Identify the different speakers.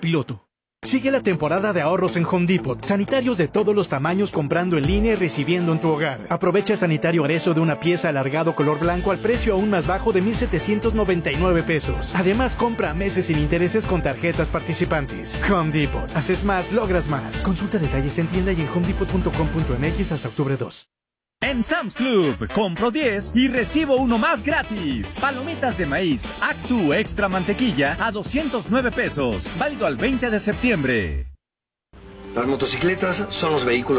Speaker 1: Piloto. Sigue la temporada de ahorros en Home Depot. Sanitarios de todos los tamaños comprando en línea y recibiendo en tu hogar. Aprovecha sanitario Arezo de una pieza alargado color blanco al precio aún más bajo de 1,799 pesos. Además, compra a meses sin intereses con tarjetas participantes. Home Depot. Haces más, logras más. Consulta detalles en tienda y en homedepot.com.mx hasta octubre 2.
Speaker 2: En Sam's Club, compro 10 y recibo uno más gratis. Palomitas de maíz Actu Extra Mantequilla a 209 pesos. Válido al 20 de septiembre.
Speaker 3: Las motocicletas son los vehículos